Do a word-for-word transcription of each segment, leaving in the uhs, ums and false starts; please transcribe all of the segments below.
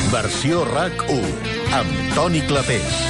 Versió RAC u, amb Toni Clapés.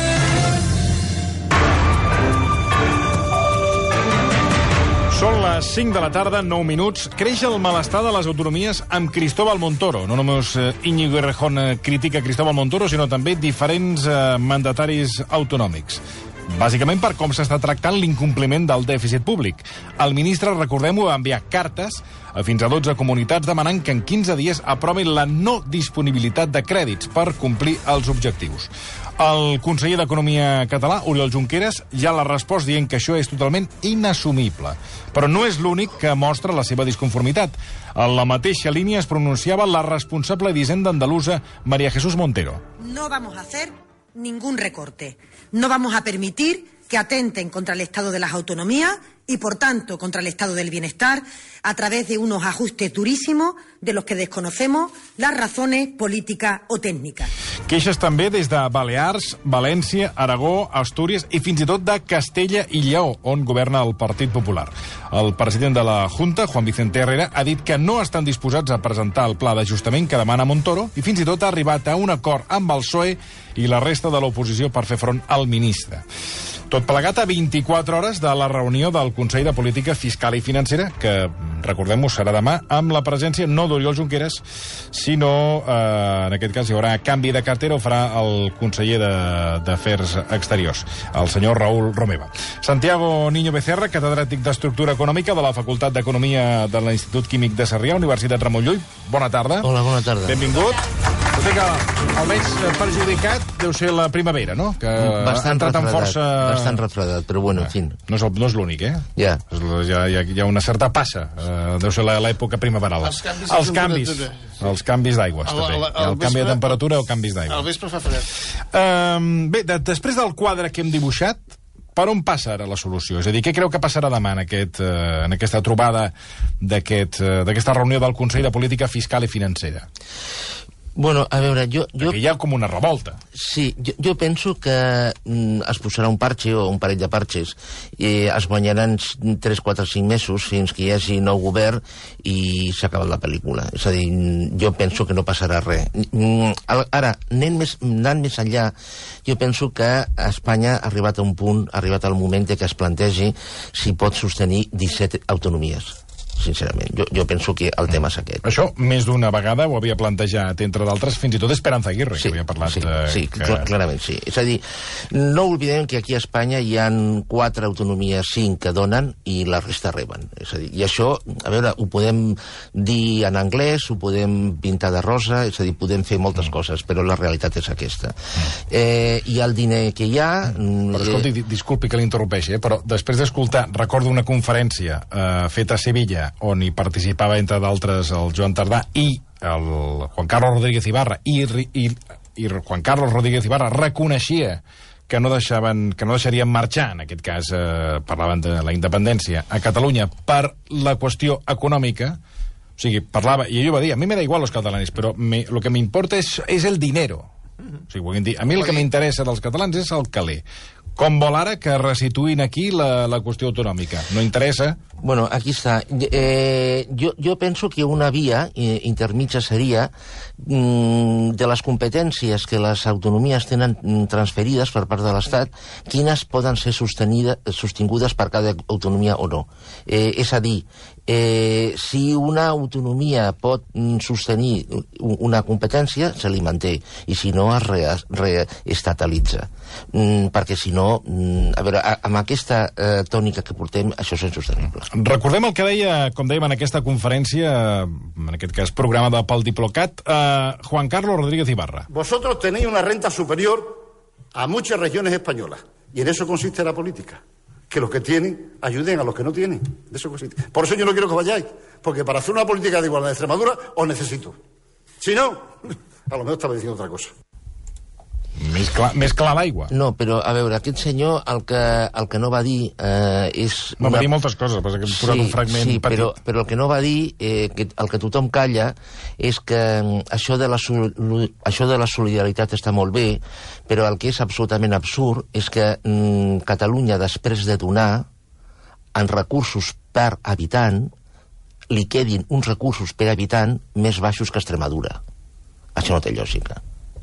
Són les cinc de la tarda, nou minuts. Creix el malestar de les autonomies amb Cristóbal Montoro. No només Íñigo Errejón critica Cristóbal Montoro, sinó també diferents mandataris autonòmics. Bàsicament per com s'està tractant l'incompliment del dèficit públic. El ministre, recordem-ho, va enviar cartes a fins a dotze comunitats demanant que en quinze dies aprovin la no disponibilitat de crèdits per complir els objectius. El conseller d'Economia català, Oriol Junqueras, ja l'ha respost dient que això és totalment inassumible. Però no és l'únic que mostra la seva disconformitat. En la mateixa línia es pronunciava la responsable d'Hisenda andalusa, María Jesús Montero. No vamos a hacer ningún recorte. No vamos a permitir que atenten contra el Estado de las autonomías y, por tanto, contra el Estado del bienestar a través de unos ajustes durísimos de los que desconocemos las razones políticas o técnicas. Queixes també des de Balears, València, Aragó, Astúries i fins i tot de Castella i Lleó, on governa el Partit Popular. El president de la Junta, Juan Vicente Herrera, ha dit que no estan disposats a presentar el pla d'ajustament que demana Montoro i fins i tot ha arribat a un acord amb el P S O E i la resta de l'oposició per fer front al ministre. Tot plegat a vint-i-quatre hores de la reunió del Consell de Política Fiscal i Financera, que, recordem-ho, serà demà, amb la presència no d'Oriol Junqueras, sinó, eh, en aquest cas, hi haurà canvi de cartera, ho farà el conseller d'Afers Exteriors, el senyor Raúl Romeva. Santiago Niño Becerra, catedràtic d'Estructura Econòmica de la Facultat d'Economia de l'Institut Químic de Sarrià, Universitat Ramon Llull. Bona tarda. Hola, bona tarda. Benvingut. Tot i que el més perjudicat deu ser la primavera, no? Que bastant ha entrat amb força... Bastant retradat, però bueno, en fi. No és, no és l'únic, eh? Ja. Hi ha, hi ha una certa passa. Uh, deu ser l'època primaveral. Els canvis... Els canvis. Els canvis d'aigües, també. El, el, el, el canvi de temperatura o canvis d'aigua. El vespre fa fred. Uh, bé, de, després del quadre que hem dibuixat, per on passa ara la solució? És a dir, què creu que passarà demà en, aquest, uh, en aquesta trobada d'aquesta aquest, uh, reunió del Consell de Política Fiscal i Financera? Bueno, a veure, jo... jo... Perquè hi ha com una revolta. Sí, jo, jo penso que mm, es posarà un parxe o un parell de parxes i es guanyaran tres, quatre, cinc mesos fins que hi hagi nou govern i s'ha acabat la pel·lícula. És a dir, jo penso que no passarà res. Ara, anant més, anant més enllà, jo penso que Espanya ha arribat a un punt, ha arribat al moment que es plantegi si pot sostenir disset autonomies. Sincerament, jo, jo penso que el tema és aquest. Això, més d'una vegada ho havia plantejat, entre d'altres, fins i tot Esperanza Aguirre, sí, que havia parlat... Sí, eh, sí que... clar, clarament sí. És a dir, no oblidem que aquí a Espanya hi ha quatre autonomies, cinc que donen i la resta reben. És a dir, i això, a veure, ho podem dir en anglès, ho podem pintar de rosa, és a dir, podem fer moltes mm. coses, però la realitat és aquesta. Mm. Eh, hi ha el diner que hi ha... Però escolti, eh... disculpi que l'interrompeixi, eh, però després d'escoltar, recordo una conferència eh, feta a Sevilla on hi participava, entre d'altres, el Joan Tardà i el Juan Carlos Rodríguez Ibarra, i, i, i Juan Carlos Rodríguez Ibarra reconeixia que no deixaven, que no deixarien marxar, en aquest cas eh, parlaven de la independència a Catalunya per la qüestió econòmica. O sigui, parlava, i ell va dir, a mi me da igual los catalanes, però me, lo que me importa és, és el dinero. O sigui, dir, a mi el que m'interessa dels catalans és el caler. Com vol ara que resituïn aquí la, la qüestió autonòmica? No interessa? Bueno, aquí està. Eh, jo, jo penso que una via eh, intermitja seria mm, de les competències que les autonomies tenen transferides per part de l'Estat, quines poden ser sostingudes per cada autonomia o no. Eh, és a dir, eh, si una autonomia pot sostenir una competència, se li manté, i si no es reestatalitza. Mm, perquè si no, mm, a veure, amb aquesta eh, tònica que portem, això és insostenible. Recordem el que deia, com dèiem en aquesta conferència, en aquest cas programada pel Diplocat, eh, Juan Carlos Rodríguez Ibarra. Vosotros tenéis una renta superior a muchas regiones españolas, y en eso consiste la política. Que los que tienen ayuden a los que no tienen. De eso consiste. Por eso yo no quiero que vayáis, porque para hacer una política de igualdad en Extremadura os necesito. Si no, a lo mejor estaba diciendo otra cosa. Més clar, més clar l'aigua. No, però, a veure, aquest senyor el que, el que no va dir eh, és... No, una... va dir moltes coses, però que hem posat sí, un fragment sí, petit. Però, però el que no va dir, eh, que, el que tothom calla, és que això de, la, això de la solidaritat està molt bé, però el que és absolutament absurd és que mm, Catalunya, després de donar en recursos per habitant, li quedin uns recursos per habitant més baixos que Extremadura. Això no té lògica.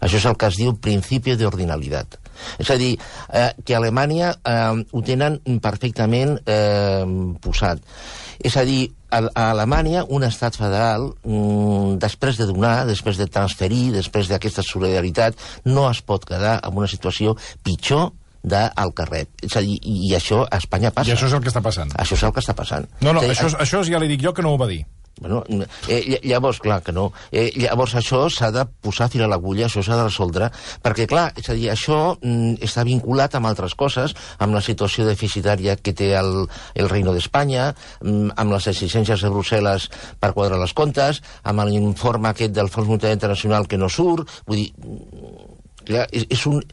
Això és el que es diu principi d'ordinalitat. És a dir, eh, que a Alemanya eh, ho tenen perfectament eh, posat. És a dir, a, a Alemanya un estat federal, mm, després de donar, després de transferir, després d'aquesta solidaritat, no es pot quedar en una situació pitjor del carrer. És a dir, i, i això a Espanya passa. I això és el que està passant. Això és el que està passant. No, no, Té, això, això ja li dic jo que no ho va dir. Bueno, eh, llavors, clar que no. Eh, llavors això s'ha de posar fil a l'agulla, això s'ha de resoldre, perquè, clar, és a dir, això mm, està vinculat amb altres coses, amb la situació deficitària que té el, el Reino d'Espanya, mm, amb les exigències de Brussel·les per quadrar les comptes, amb l'informe aquest del Fons Monetari Internacional que no surt, vull dir... Clar, és, és, un,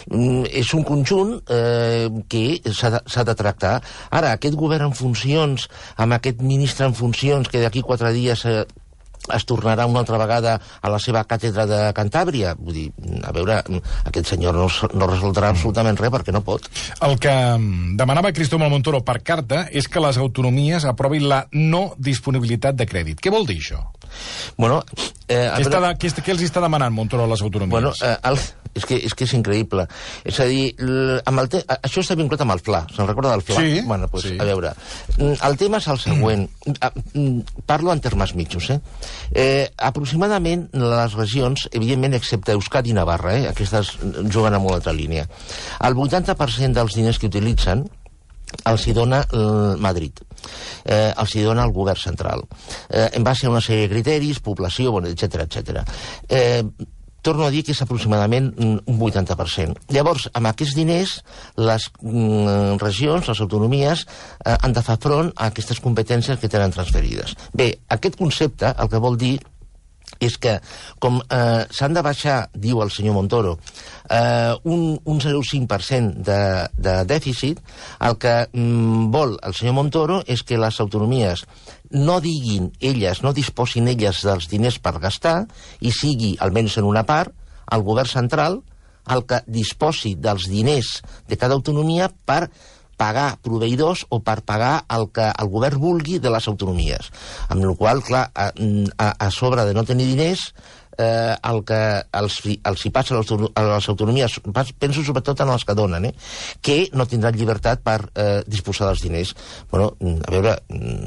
és un conjunt eh, que s'ha de, s'ha de tractar. Ara, aquest govern en funcions, amb aquest ministre en funcions, que d'aquí quatre dies eh, es tornarà una altra vegada a la seva càtedra de Cantàbria, vull dir, a veure, aquest senyor no, no resoldrà absolutament res perquè no pot. El que demanava Cristóbal Montoro per carta és que les autonomies aprovin la no disponibilitat de crèdit. Què vol dir això? Bueno, eh, què, està de, què, què els està demanant Montoro a les autonomies? Bueno, eh, el, és, que, és que és increïble. És a dir, l, amb el te, això està vinculat amb el Fla. Se'n recorda del Fla? Sí. Bueno, pues, sí. A veure, el tema és el següent. Mm. Parlo en termes mitjos, eh? eh? Aproximadament les regions, evidentment, excepte Euskadi i Navarra, eh? Aquestes juguen amb una altra línia. El vuitanta per cent dels diners que utilitzen els hi dona el Madrid, eh, els hi dona el govern central, eh, en base a una sèrie de criteris, població, bueno, etcètera, etcètera. Eh, torno a dir que és aproximadament un vuitanta per cent. Llavors, amb aquests diners, les mm, regions, les autonomies, eh, han de fer front a aquestes competències que tenen transferides. Bé, aquest concepte el que vol dir és que, com eh, s'han de baixar, diu el senyor Montoro, eh, un, un zero coma cinc per cent de, de dèficit, el que mm, vol el senyor Montoro és que les autonomies no diguin elles, no disposin elles dels diners per gastar, i sigui, almenys en una part, el govern central el que disposi dels diners de cada autonomia per pagar proveïdors o per pagar el que el govern vulgui de les autonomies. Amb la qual cosa, clar, a, a, a sobre de no tenir diners, eh, el que els, els hi passa a les autonomies, penso sobretot en els que donen, eh, que no tindran llibertat per eh, disposar dels diners. Bueno, a veure...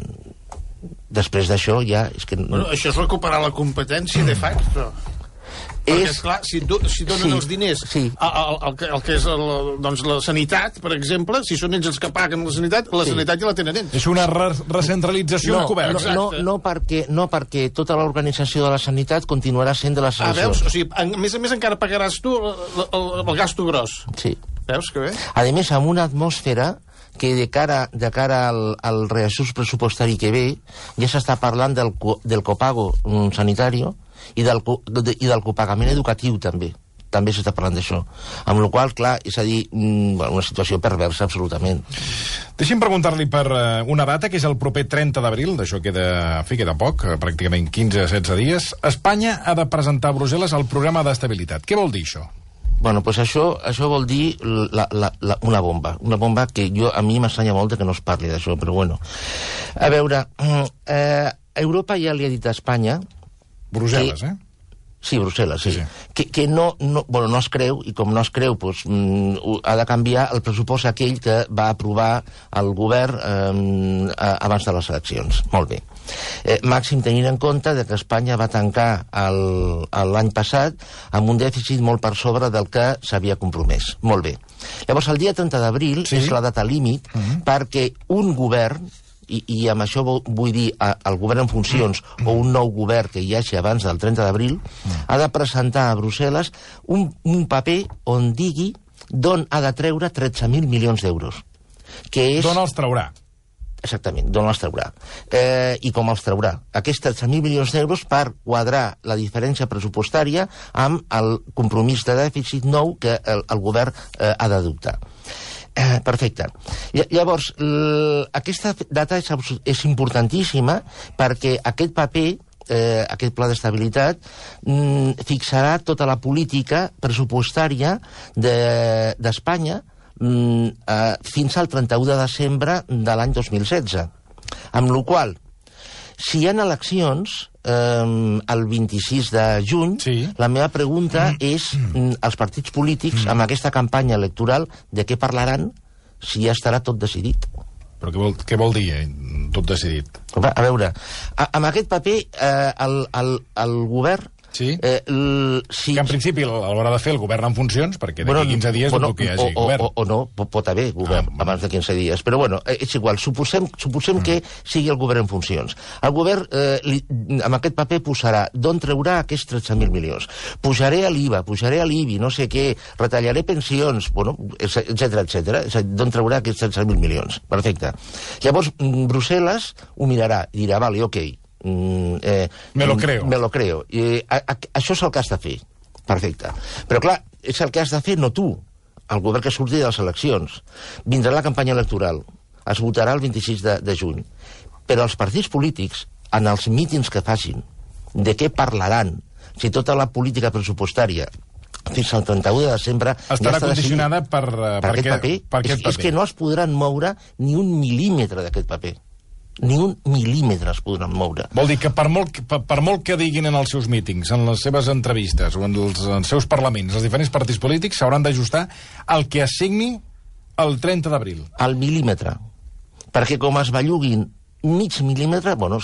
Després d'això ja... És que... Bueno, això és recuperar la competència de facto. Perquè, és... esclar, si, do, si donen sí, els diners sí. al, al, al que és el, doncs, la sanitat, per exemple, si són ells els que paguen la sanitat, la sí. sanitat ja la tenen ells. És una re recentralització no, encoberta. No, no, no, perquè, no perquè tota l'organització de la sanitat continuarà sent de les ah, regions. Veus? O sigui, a més a més encara pagaràs tu el, el, el gasto gros. Sí. Veus que bé? A més, amb una atmosfera que de cara, de cara al, al reajust pressupostari que ve ja s'està parlant del, del copago sanitari i del, de, i del copagament educatiu també. També s'està parlant d'això. Amb la qual cosa, clar, és a dir, una situació perversa, absolutament. Deixi'm preguntar-li per una data, que és el proper trenta d'abril, d'això queda, en fi, queda poc, pràcticament quinze a setze dies. Espanya ha de presentar a Brussel·les el programa d'estabilitat. Què vol dir això? Bueno, pues això, això vol dir la, la, la, una bomba. Una bomba que jo, a mi m'estranya molt que no es parli d'això, però bueno. A veure, eh, Europa ja li ha dit a Espanya... Brussel·les, que, eh? Sí, Brussel·les, sí. sí, sí. Que, que no, no, bueno, no es creu, i com no es creu, pues, mm, ha de canviar el pressupost aquell que va aprovar el govern eh, abans de les eleccions. Molt bé. Eh, màxim tenint en compte de que Espanya va tancar l'any passat amb un dèficit molt per sobre del que s'havia compromès. Molt bé. Llavors, el dia trenta d'abril sí. és la data límit uh -huh. perquè un govern, i, i amb això vull dir el govern en funcions uh -huh. o un nou govern que hi hagi abans del trenta d'abril, uh -huh. ha de presentar a Brussel·les un, un paper on digui d'on ha de treure tretze mil milions d'euros. D'on els traurà? Exactament, d'on els traurà. Eh, I com els traurà. Aquests tretze mil milions d'euros per quadrar la diferència pressupostària amb el compromís de dèficit nou que el, el govern eh, ha d'adoptar. Eh, perfecte. Llavors, aquesta data és, és importantíssima perquè aquest paper, eh, aquest pla d'estabilitat, mm, fixarà tota la política pressupostària d'Espanya de, Mm, uh, fins al trenta-u de desembre de l'any dos mil setze. Amb la qual Si hi ha eleccions eh, el vint-i-sis de juny, sí. la meva pregunta mm. és mm, els partits polítics, mm. amb aquesta campanya electoral, de què parlaran si ja estarà tot decidit? Però què vol, què vol dir, eh? Tot decidit? A veure, a, amb aquest paper eh, el, el, el govern... Sí? Eh, l, si... Que en principi l'haurà de fer el govern en funcions, perquè d'aquí bueno, quinze dies bueno, no que hi hagi o, govern. O, o no, pot haver govern ah, abans de quinze dies. Però bueno, és igual, suposem, suposem mm. que sigui el govern en funcions. El govern, eh, li, amb aquest paper, posarà d'on treurà aquests tretze mil milions. Pujaré a l'I V A, pujaré a l'I B I, no sé què, retallaré pensions, bueno, etcètera, etcètera. D'on treurà aquests tretze mil milions. Perfecte. Llavors, Brussel·les ho mirarà i dirà, vale, ok, Mm, eh, me lo creo. Me lo creo. I, a, a, això és el que has de fer. Perfecte. Però clar, és el que has de fer no tu, el govern que surti de les eleccions. Vindrà la campanya electoral, es votarà el vint-i-sis de, de juny. Però els partits polítics, en els mítings que facin, de què parlaran? Si tota la política pressupostària fins al trenta-u de desembre estarà ja condicionada per, per, per aquest paper. Per aquest és, paper. És que no es podran moure ni un mil·límetre d'aquest paper. Ni un mil·límetre es podran moure. Vol dir que per molt, per, per molt que diguin en els seus mítings, en les seves entrevistes o en els, en els seus parlaments, els diferents partits polítics s'hauran d'ajustar al que es signi el trenta d'abril. Al mil·límetre. Perquè com es belluguin mig mil·límetre, bueno,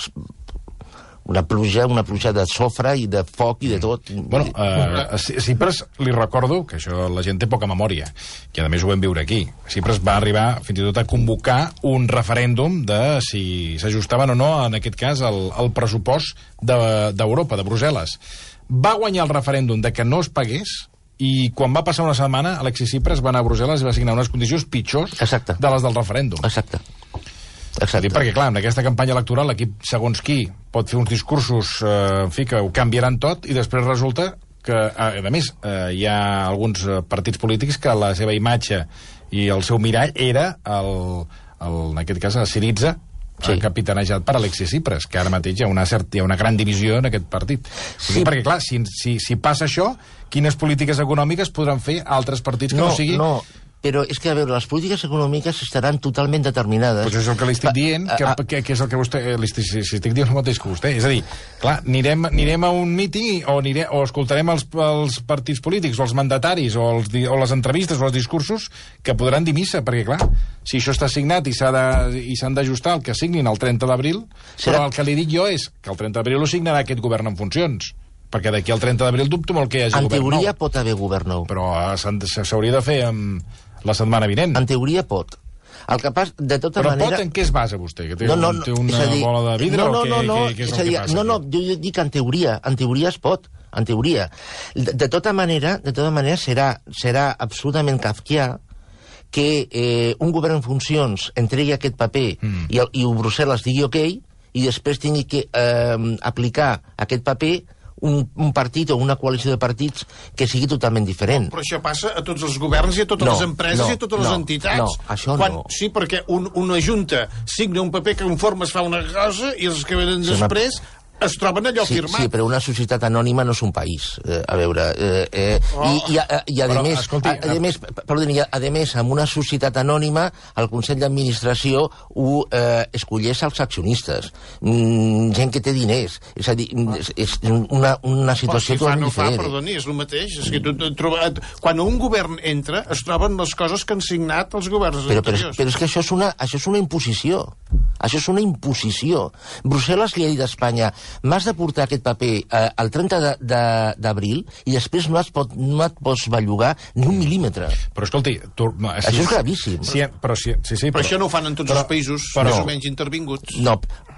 una pluja, una pluja de sofre i de foc i de tot. Bueno, uh, a Cipres li recordo, que això la gent té poca memòria, que a més ho vam viure aquí. Cipres va arribar fins i tot a convocar un referèndum de si s'ajustaven o no, en aquest cas, el, el pressupost d'Europa, de, de Brussel·les. Va guanyar el referèndum de que no es pagués, i quan va passar una setmana, Alexis Tsipras va anar a Brussel·les i va signar unes condicions pitjors Exacte. de les del referèndum. Exacte. Exacte. Perquè, clar, en aquesta campanya electoral l'equip, segons qui, pot fer uns discursos eh, en fi, que ho canviaran tot, i després resulta que, a, a més, eh, hi ha alguns partits polítics que la seva imatge i el seu mirall era, el, el, en aquest cas, a Syriza, sí. capitanejat per Alexis Tsipras, que ara mateix hi ha una, cert, hi ha una gran divisió en aquest partit. Sí. Perquè, clar, si, si, si passa això, quines polítiques econòmiques podran fer altres partits que no, no sigui... No. Però és que, a veure, les polítiques econòmiques estaran totalment determinades. Pues és el que li estic dient, que, que, que és el que vostè... Li estic, si estic dient el mateix que vostè. És a dir, clar, anirem, anirem a un míting o, anirem, o escoltarem els, els partits polítics o els mandataris o, els, o les entrevistes o els discursos que podran dir missa, perquè, clar, si això està signat i s'han d'ajustar el que signin el trenta d'abril, però el que li dic jo és que el trenta d'abril ho signarà aquest govern en funcions. Perquè d'aquí al trenta d'abril dubto molt que hi hagi en govern nou. En teoria pot haver govern nou. Però s'hauria de fer amb la setmana vinent. En teoria pot. El que passa, de tota Però manera... Però pot en què es basa vostè? Que té, no, no, un, té una dir, bola de vidre no, no, o què, no, no, què, què és, és el dir, que passa? No, no, jo dic en teoria. En teoria es pot. En teoria. De, de tota manera, de tota manera serà, serà absolutament kafkià que eh, un govern en funcions entregui aquest paper mm. i, i Brussel·les digui ok i després tingui que eh, aplicar aquest paper Un, un partit o una coalició de partits que sigui totalment diferent. No, però això passa a tots els governs i a totes no, les empreses no, i a totes no, les entitats. No, això Quan, no. Sí, perquè un, una junta signa un paper que conforme es fa una cosa i els que venen sí, després es troben allò sí, firmat. Sí, però una societat anònima no és un país. Eh, a veure... Eh, eh, oh. I, i, a, i a, però, més, escolti, a, a, més, perdoni, a, a més, amb una societat anònima, el Consell d'Administració ho eh, escolleix als accionistes. Mm, gent que té diners. És a dir, oh. és, és una, una situació però si totalment fa, no diferent. fa, perdoni, és el mateix. És que tu, tu, trobat, quan un govern entra, es troben les coses que han signat els governs però, però, anteriors. Però és que això és una, això és una imposició. Això és una imposició. Brussel·les li ha dit a Espanya m'has de portar aquest paper eh, el trenta d'abril i després no, es pot, no et pots bellugar ni un mil·límetre. Però escolti... Tu, no, si, això és gravíssim. Si, però, si, sí, sí, però, però això no ho fan en tots però, els països però, més o menys intervinguts. No,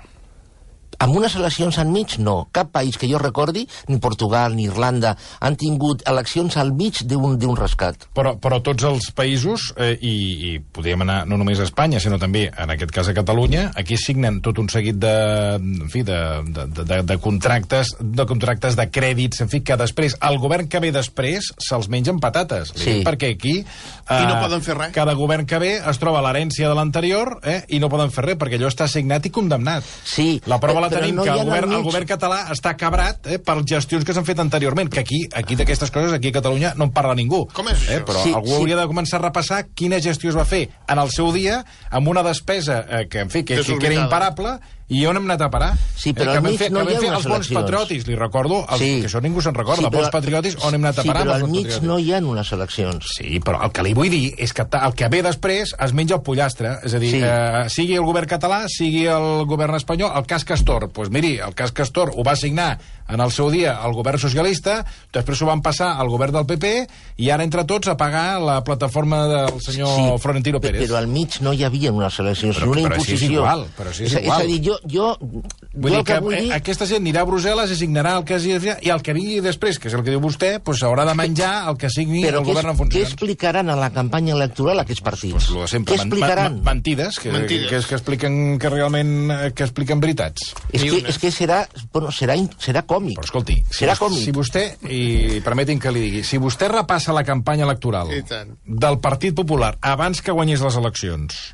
amb unes eleccions enmig, no. Cap país que jo recordi, ni Portugal, ni Irlanda, han tingut eleccions al mig d'un rescat. Però, però tots els països, eh, i, i podríem anar no només a Espanya, sinó també, en aquest cas a Catalunya, aquí signen tot un seguit de, en fi, de, de, de, de contractes, de contractes de crèdits, en fi, que després, el govern que ve després, se'ls mengen patates. Sí. Perquè aquí... Eh, I no poden fer res. Cada govern que ve es troba l'herència de l'anterior, eh, i no poden fer res, perquè allò està signat i condemnat. Sí. La prova la però tenim no que el govern, mig... el govern català està cabrat eh, per gestions que s'han fet anteriorment, que aquí, aquí d'aquestes coses, aquí a Catalunya no en parla ningú. Com és això? Eh, però sí, algú sí. hauria de començar a repassar quina gestió es va fer en el seu dia, amb una despesa eh, que, en fi, que, que, que era imparable, I on hem anat a parar? Sí, però eh, al mig fer, no hi ha fer unes els bons eleccions. patriotis, li recordo, els, Sí. que això ningú se'n recorda, Sí, però- bons patriotis, on hem anat a Sí, parar? però amb al els mig patriotis? no hi ha unes eleccions. Sí, però el que li vull dir és que el que ve després es menja el pollastre. És a dir, Sí. eh, sigui el govern català, sigui el govern espanyol, el cas Castor. Doncs pues miri, el cas Castor ho va signar en el seu dia el govern socialista, després ho van passar al govern del P P i ara entre tots a pagar la plataforma del senyor Florentino Pérez. Però al mig no hi havia unes eleccions, Però- una però si és imposició. igual, però si és és, igual. és a dir, jo... jo Vull jo dir el que, que vull eh, dir... aquesta gent anirà a Brussel·les i signarà el que hagi de fer, i el que vingui després, que és el que diu vostè, pues haurà de menjar el que signi Però el què, govern en què funcions. explicaran a la campanya electoral aquests partits? Pues lo de sempre, Què explicaran? Man, man, mentides, que, Mentides. que, que, que expliquen que realment eh, que expliquen veritats. És Ni que, una. és que serà, bueno, serà, in- serà còmic. Però escolti, si, Serà vos- còmic. si vostè, i permeti'm que li digui, si vostè repassa la campanya electoral I tant. del Partit Popular abans que guanyés les eleccions,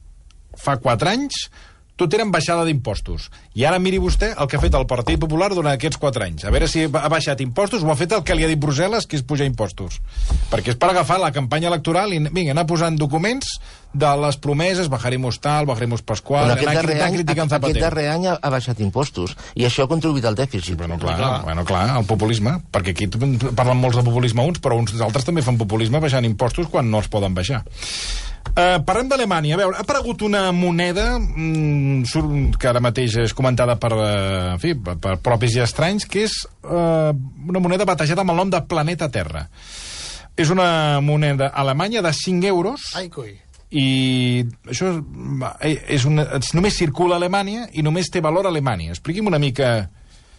fa quatre anys, tot eren baixada d'impostos. I ara miri vostè el que ha fet el Partit Popular durant aquests quatre anys. A veure si ha baixat impostos o ha fet el que li ha dit Brussel·les, que és pujar impostos. Perquè és per agafar la campanya electoral i vinga, anar posant documents de les promeses, bajaremos tal, bajaremos pasqual, Bueno, anar aquest darrer criticant, any, criticant aquest Zapatero. darrer any ha, ha baixat impostos i això ha contribuït al dèficit. Bueno, clar, bueno, clar, el populisme, perquè aquí parlen molts de populisme uns, però uns altres també fan populisme baixant impostos quan no es poden baixar. Uh, parlem d'Alemanya. A veure, ha aparegut una moneda mm, sur- que ara mateix és comentada per, uh, en fi, per, per propis i estranys, que és uh, una moneda batejada amb el nom de Planeta Terra. És una moneda alemanya de cinc euros Ai, coi. i això és, és una, només circula a Alemanya i només té valor a Alemanya. Expliqui'm una mica...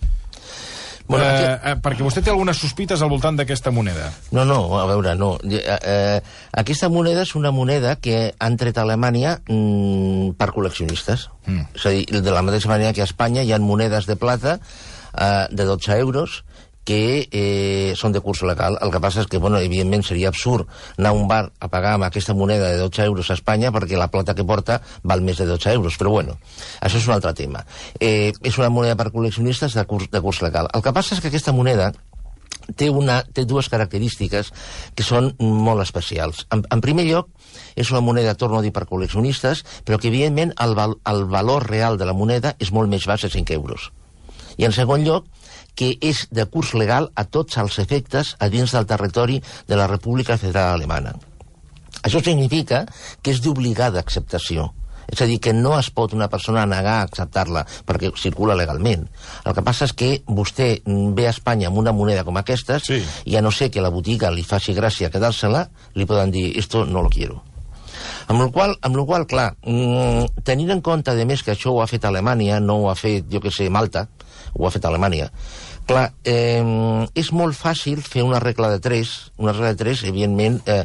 Bueno, eh, aquest- eh, perquè vostè té algunes sospites al voltant d'aquesta moneda. No, no, a veure, no. Eh, eh, aquesta moneda és una moneda que han tret a Alemanya mm, per col·leccionistes. Mm. És a dir, de la mateixa manera que a Espanya hi ha monedes de plata eh, de dotze euros que eh, són de curs legal. El que passa és que, bueno, evidentment seria absurd anar a un bar a pagar amb aquesta moneda de dotze euros a Espanya perquè la plata que porta val més de dotze euros, però bueno, això és un altre tema. Eh, és una moneda per col·leccionistes de curs, de curs legal. El que passa és que aquesta moneda té, una, té dues característiques que són molt especials. En, en primer lloc, és una moneda, torno a dir, per col·leccionistes, però que, evidentment, el, val, el valor real de la moneda és molt més baix de cinc euros. I, en segon lloc, que és de curs legal a tots els efectes a dins del territori de la República Federal Alemana. Això significa que és d'obligada acceptació. És a dir, que no es pot una persona negar a acceptar-la perquè circula legalment. El que passa és que vostè ve a Espanya amb una moneda com aquestes Sí. i a no ser que la botiga li faci gràcia quedar-se-la, li poden dir, esto no lo quiero. Amb la qual, amb la qual, clar, mmm, tenint en compte, a més, que això ho ha fet Alemanya, no ho ha fet, jo que sé, Malta, ho ha fet Alemanya, clar, eh, és molt fàcil fer una regla de tres, una regla de tres, evidentment, eh,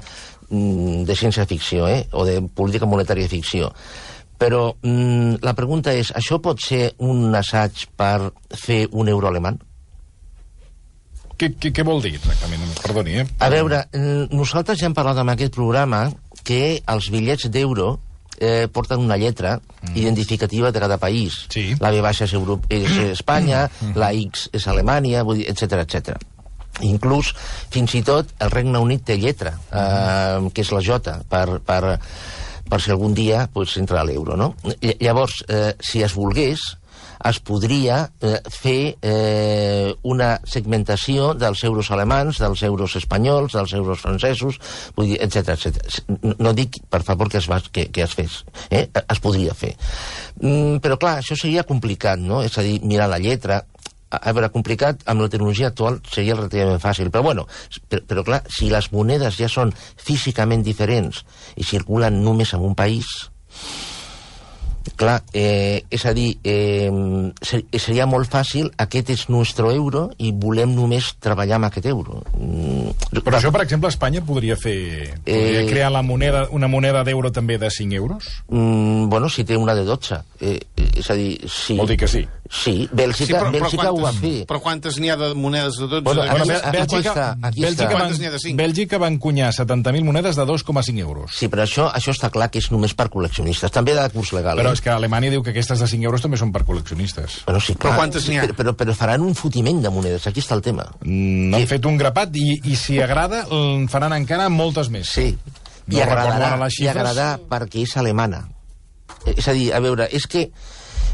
de ciència-ficció, eh, o de política monetària ficció. Però mm, la pregunta és, això pot ser un assaig per fer un euro alemany? Què, què, què vol dir exactament? Perdoni, eh? A veure, mm, nosaltres ja hem parlat en aquest programa que els bitllets d'euro eh, porten una lletra mm. identificativa de cada país. Sí. La B baixa és, Europa, és Espanya, mm. la X és Alemanya, vull dir, etcètera, etcètera. Inclús, fins i tot, el Regne Unit té lletra, eh, que és la J, per, per, per si algun dia pues, entra a l'euro, no? Llavors, eh, si es volgués, es podria eh, fer eh, una segmentació dels euros alemans, dels euros espanyols, dels euros francesos, vull dir, etcètera, etcètera. No, no dic, per favor, que es, va, que, que es fes. Eh? Es podria fer. Mm, però, clar, això seria complicat, no? És a dir, mirar la lletra. A veure, complicat, amb la tecnologia actual seria relativament fàcil, però bueno, però, però clar, si les monedes ja són físicament diferents i circulen només en un país, clar, eh, és a dir, eh, ser, seria molt fàcil, aquest és nostre euro i volem només treballar amb aquest euro. Mm, Però això, per exemple, Espanya podria fer... Podria Eh, crear la moneda, una moneda d'euro també de cinc euros? mm, bueno, si té una de dotze. Eh, és a dir, sí. Vol dir que sí. Sí, Bèlgica, però, però Bèlgica ho va quantes- fer. Però quantes n'hi ha de monedes de dotze? Bueno, de- aquí- Bé- aquí Bèlgica, està, aquí Bèlgica, està. van, Quantes n'hi ha de cinc? Bèlgica va encunyar setanta mil monedes de dos coma cinc euros. Sí, però això, això està clar que és només per col·leccionistes. També de curs legal. Però eh? és que Alemanya diu que aquestes de cinc euros també són per col·leccionistes. Bueno, sí, clar, Però quantes n'hi ha? Però, però, però faran un fotiment de monedes, aquí està el tema. Mm, han fet un grapat i, i si agrada en faran encara moltes més. Sí, No i recordo agradarà, ara les i xifres. agradarà perquè és alemana. És a dir, a veure, és que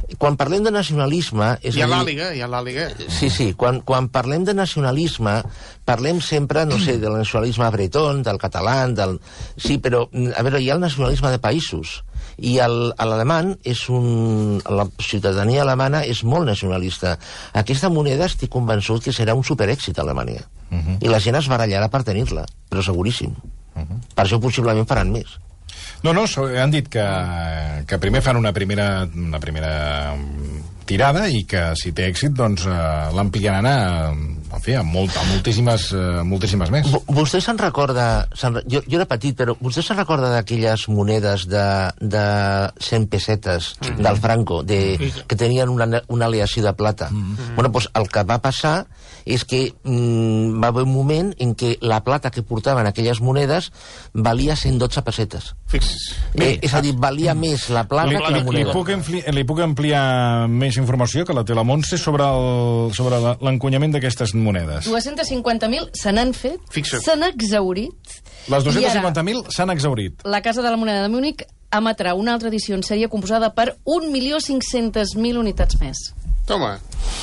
Quan parlem de nacionalisme... És hi ha a dir- l'àliga, hi ha l'àliga. Sí, sí, quan, quan parlem de nacionalisme, parlem sempre, no sé, del nacionalisme breton, del català, del... Sí, però, a veure, hi ha el nacionalisme de països, i el- l'alemany és un... la ciutadania alemana és molt nacionalista. Aquesta moneda estic convençut que serà un superèxit a Alemanya. Uh -huh. I la gent es barallarà per tenir-la, però seguríssim. Uh -huh. Per això possiblement faran més. No, no, so- han dit que, que primer fan una primera, una primera tirada i que si té èxit doncs eh, l'ampliaran a, en fi, a, molt, a moltíssimes, eh, moltíssimes més. V- Vostè se'n recorda... Se'n, re- jo, jo era petit, però vostè se'n recorda d'aquelles monedes de, de cent pessetes mm-hmm. del Franco, de, que tenien una, una aleació de plata? Mm-hmm. Bueno, doncs el que va passar és que mm, va haver un moment en què la plata que portaven aquelles monedes valia cent dotze pessetes. Fixi's. Eh, és a dir, valia més la plata Li, que la li, li, moneda. puc ampli, li puc ampliar més informació que la té la Montse sobre el- sobre la- l'encunyament d'aquestes monedes. dos-cents cinquanta mil se n'han fet, Fixa't. s'han exhaurit. Les i dos-cents ara cinquanta mil s'han exhaurit. la Casa de la Moneda de Múnich emetrà una altra edició en sèrie composada per un milió cinc-cents mil unitats més. Toma.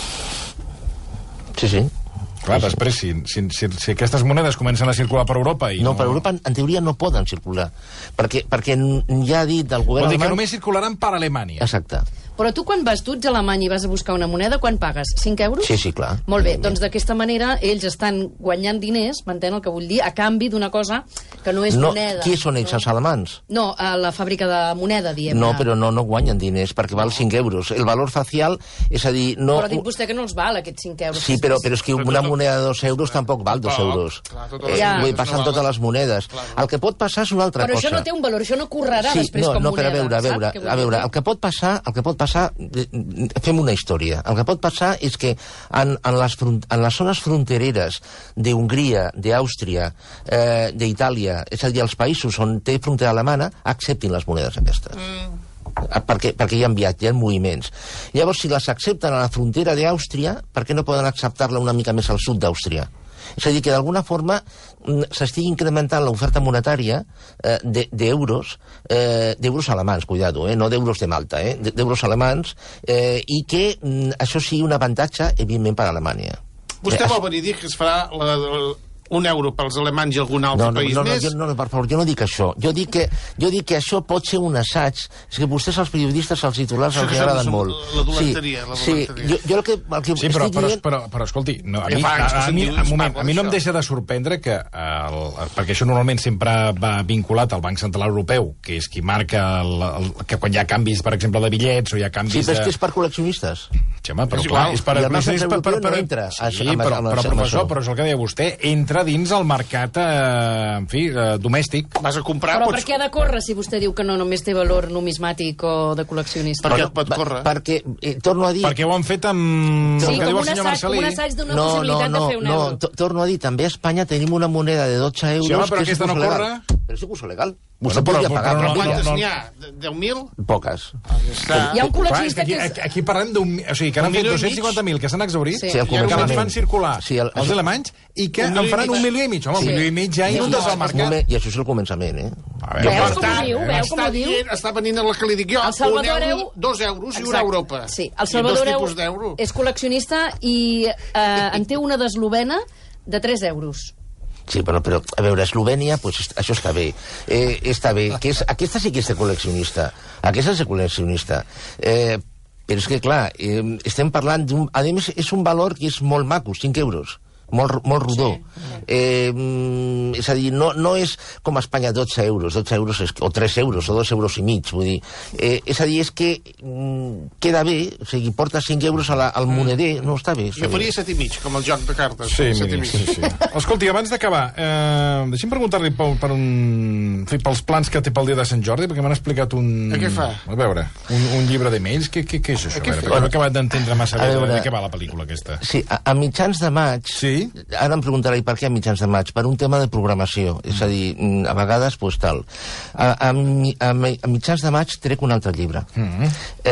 Sí, sí. Clar, després, si, si, si, si aquestes monedes comencen a circular per Europa... I No, per Europa, en, en teoria, no poden circular. Perquè, perquè ja ha dit del govern Vol dir que alemany... només circularan per Alemanya. Exacte. Però tu, quan vas, tu ets alemany i vas a buscar una moneda, quan pagues? cinc euros? Sí, sí, clar. Molt bé, doncs d'aquesta manera ells estan guanyant diners, m'entén el que vull dir, a canvi d'una cosa que no és No, moneda. qui són ells, no? els alemans? No, a la fàbrica de moneda, diem. No, però no, no guanyen diners, perquè val cinc euros. El valor facial, és a dir... No, Però dic vostè que no els val, aquests cinc euros. Sí, però, però és que una moneda de dos euros tampoc val dos Tampoc. euros. Clar, totes les Eh, monedes vull dir, no passen valen. totes les monedes. El que pot passar és una altra Però cosa. això no té un valor, això no correrà Sí, després no, com no, moneda. però a veure, a veure, sap què vull a veure, dir? el que pot passar, el que pot passar, eh, fem una història. El que pot passar és que en, en, les, front, en les zones frontereres d'Hongria, d'Àustria, eh, d'Itàlia, és a dir, els països on té frontera alemana, acceptin les monedes aquestes. Mm. Perquè, perquè hi ha enviat, hi ha moviments. Llavors, si les accepten a la frontera d'Àustria, per què no poden acceptar-la una mica més al sud d'Àustria? És a dir, que d'alguna forma mm, s'estigui incrementant l'oferta monetària eh, de- d'euros, eh, d'euros alemans, cuidado, eh, no d'euros de Malta, eh, de- d'euros alemans, eh, i que mm, això sigui un avantatge, evidentment, per a Alemanya. Vostè Eh, vol venir a dir que es farà la, la, un euro pels alemanys i algun altre No, no, país no, no, més? jo, no, per favor, jo no dic això. Jo dic que, jo dic que això pot ser un assaig. És que vostès, els periodistes, els titulars, Això els que agraden som- molt. la dolenteria, la sí, dolenteria. sí, jo, jo el que, el que Sí, però, estic però, dient... però, però escolti, no, a, Ja mi, fa anys que a, a, se'n mi, diu, un es moment, parla a mi no em d'això. deixa de sorprendre que, el, perquè això normalment sempre va vinculat al Banc Central Europeu, que és qui marca el, el, que quan hi ha canvis, per exemple, de bitllets o hi ha Sí, canvis però és de... que és per col·leccionistes. Sí, home, però És clar, igual. és per... I el Banc és Central per- per- Europeu no per- entra a- Sí, amb- però, amb- però, amb professor, això. però és el que deia vostè, entra dins el mercat, eh, en fi, eh, domèstic. Vas a comprar, Però pots... per què ha de córrer si vostè diu que no només té valor numismàtic o de col·leccionista? Per què pot Per- córrer? Perquè, eh, torno a dir... Perquè ho han fet amb Sí, el que com diu el un senyor assaig, com Marcelí. un assaig d'una No, possibilitat no, de fer un no, euro. no, to- torno a dir, també a Espanya tenim una moneda de dotze euros home, però que és aquesta no curso legal. corre. Però és un curso legal. Bueno, Vostè però- podria però- pagar però per no- ella. Quantes no- n'hi ha? deu mil? Poques. Està... Hi ha un Clar, és col·leccionista que que aquí, és... aquí parlem d'un... O sigui, que Un n'han fet milió i dos-cents cinquanta mil que s'han exhaurit, Sí. Sí, al que les començament. fan circular Sí, el- els alemanys i que Un milió en i faran mig. un milió i mig. Home, Sí. un milió i mig ja inundes Sí, el sí, mercat. Moment, I això és el començament, eh? A Veus per com tant, ho diu? eh? Veus com està ho diu? dient, està venint a la que li dic jo, El Salvador un euro, Eu- dos euros i una Exacte. Europa. Sí, I el Salvador dos Eu tipus d'euro. és col·leccionista i eh, en té una d'eslovena de tres euros. Sí, però, però a veure, Eslovènia, pues, est- això està bé. Eh, està bé. Que és, aquesta sí que és de col·leccionista. Aquesta és de col·leccionista. Eh, però és que, clar, eh, estem parlant d'un... A més, és un valor que és molt maco, cinc euros. Molt, molt rodó. Sí. Eh, mm, és a dir, no, no és com a Espanya dotze euros, dotze euros és, o tres euros, o dos euros i mig, vull dir. Eh, és a dir, és que mm, queda bé, o sigui, porta cinc euros a la, al moneder, no està bé. Està Jo bé. faria set i mig, com el joc de cartes. Sí, set i miri, mig. sí, sí. Escolti, abans d'acabar, eh, deixi'm preguntar-li per, per un... En fi, pels plans que té pel dia de Sant Jordi, perquè m'han explicat un... A què fa? A veure, un, un llibre d'emails. Què, què, què és això? A què veure, fa? perquè no he acabat d'entendre massa A bé de, veure- de què va la pel·lícula aquesta. Sí, a, a mitjans de maig... Sí? Ara em preguntaré per què a mitjans de maig. Per un tema de programació. És a dir, mm, a vegades, pues, tal. A, a, mi- a, mi- a mitjans de maig trec un altre llibre. Mm.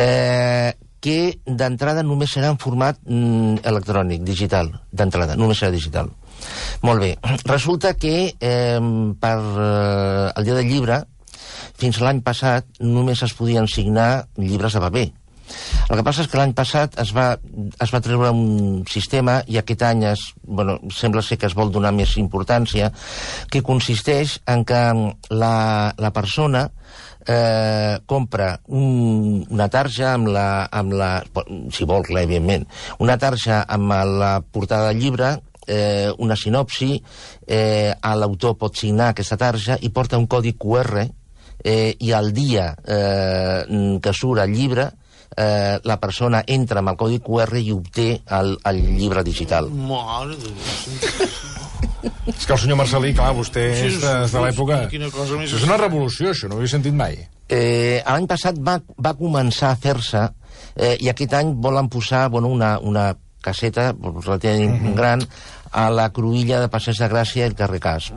Eh, que d'entrada només serà en format mm, electrònic, digital. D'entrada, només serà digital. Molt bé. Resulta que eh, per eh, el dia del llibre, fins l'any passat, només es podien signar llibres de paper. El que passa és que l'any passat es va, es va treure un sistema i aquest any es, bueno, sembla ser que es vol donar més importància, que consisteix en que la, la persona eh, compra un, una tarja amb la, amb la, si vol, clar, evidentment, una tarja amb la portada del llibre, eh, una sinopsi, eh, l'autor pot signar aquesta tarja i porta un codi cu erre, eh, i el dia eh, que surt el llibre eh, la persona entra amb el codi cu erre i obté el, el llibre digital. Mare de Déu. És que el senyor Marcelí, clar, vostè Sí, és de, de l'època... quina cosa més És una revolució, això, no ho he sentit mai. Eh, L'any passat va, va començar a fer-se eh, i aquest any volen posar bueno, una, una caseta relativament mm-hmm. gran a la cruïlla de Passeig de Gràcia i el carrer Casp.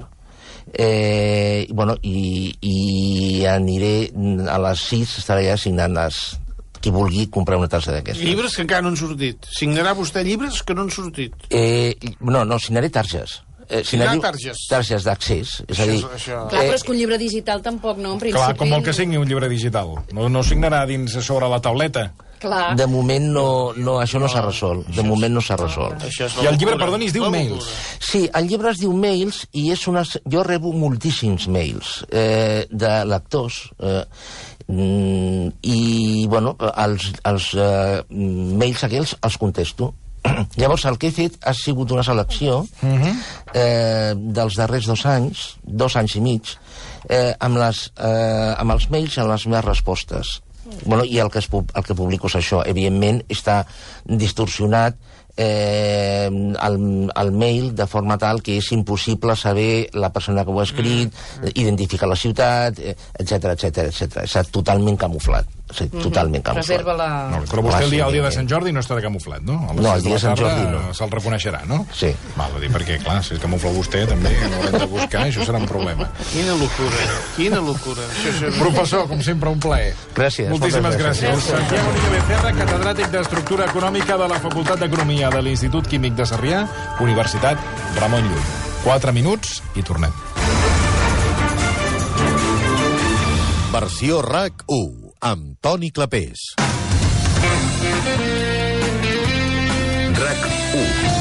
Eh, bueno, i, i aniré a les sis, estaré allà signant les, qui vulgui comprar una tarja d'aquesta. Llibres que encara no han sortit. Signarà vostè llibres que no han sortit. Eh, no, no, signaré targes. Eh, Signar targes. Targes d'accés. És a dir, Això, això... Clar, Eh, però és que un llibre digital tampoc, no? En principi... Clar, com el que signi un llibre digital. No, no signarà dins sobre la tauleta. Clar. de moment no, no, això no s'ha resolt. De moment no s'ha resolt. Això és la I el llibre, locura. perdoni, es diu La Mails. locura. Sí, el llibre es diu Mails i és una... jo rebo moltíssims mails eh, de lectors eh, mm, i, bueno, els, els eh, mails aquells els contesto. Llavors, el que he fet ha sigut una selecció eh, dels darrers dos anys, dos anys i mig, eh, amb, les, eh, amb els mails i amb les meves respostes. Bueno, i el que, es, el que publico és això. Evidentment, està distorsionat eh, el, el mail de forma tal que és impossible saber la persona que ho ha escrit, mm. identificar la ciutat, etcètera, etcètera, etcètera. Està totalment camuflat. Sí, mm -hmm. Totalment camuflat. Reserva la... No, però vostè el dia, el dia de Sant Jordi no estarà camuflat, no? A les No, el sis de dia de la Sant tarda Jordi no. Se'l reconeixerà, no? Sí. Val, a dir, perquè, clar, si es camufla vostè, també l'haurem de buscar, això serà un problema. Quina locura, quina locura. Això, això... Professor, com sempre, un plaer. Gràcies. Moltíssimes moltes gràcies. gràcies. Santiago Niño Becerra, catedràtic d'Estructura Econòmica de la Facultat d'Economia de l'Institut Químic de Sarrià, Universitat Ramon Llull. Quatre minuts i tornem. Versió R A C u, amb Toni Clapés. R A C u.